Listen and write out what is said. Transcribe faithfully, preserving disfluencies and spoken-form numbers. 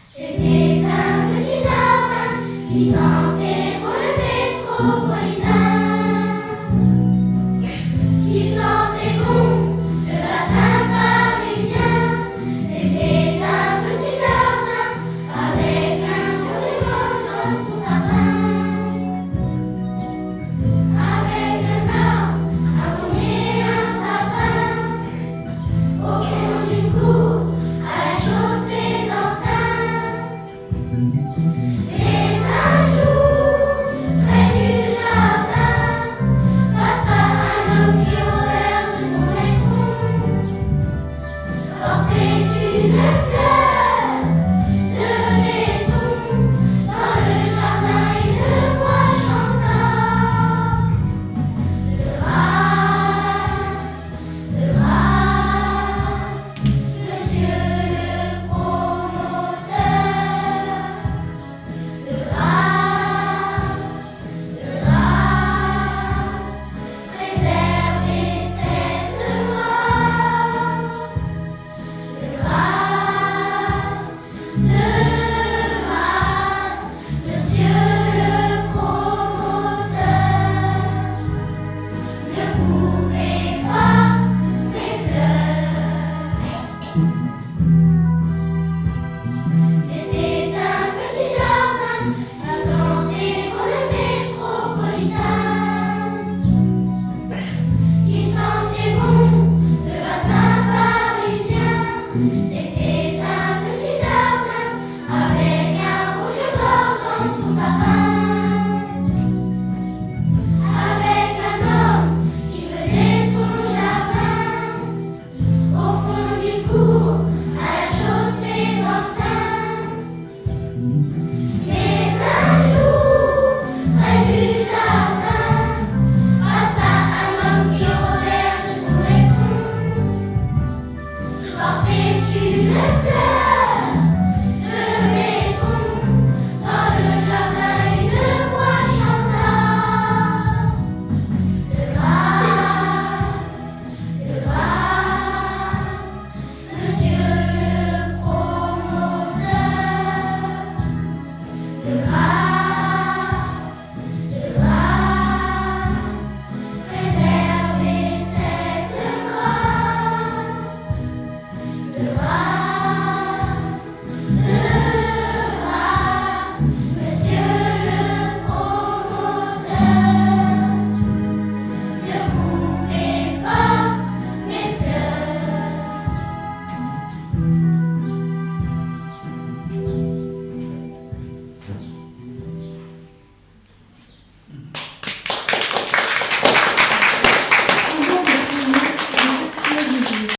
C'était un petit jardin qui sentait pour le métropolitain, qui sentait bon le bassin parisien. C'était un petit jardin avec un bourgeon dans son sapin, avec des arbres, un pommier, un sapin, au fond d'une cour à la chaussée d'Antin. Mais un jour, près du jardin, passa un homme qui, au l'air de son maison, portait une fleur de béton. Dans le jardin, une voix chanta: de grâce, de grâce, monsieur le promoteur. De grâce, de grâce, préservez cette grâce. De grâce, de grâce, monsieur le promoteur. Ne coupez pas mes fleurs. C'était un petit jardin qui sentait pour le métropolitain, qui sentait bon le bassin parisien. C'était un petit jardin avec un rouge-gorge dans son sapin, avec un homme qui faisait son jardin au fond d'une cour à la chaussée d'Antin. Mais un jour, près du jardin, passa un homme qui, au l'air de son maison, portait une fleur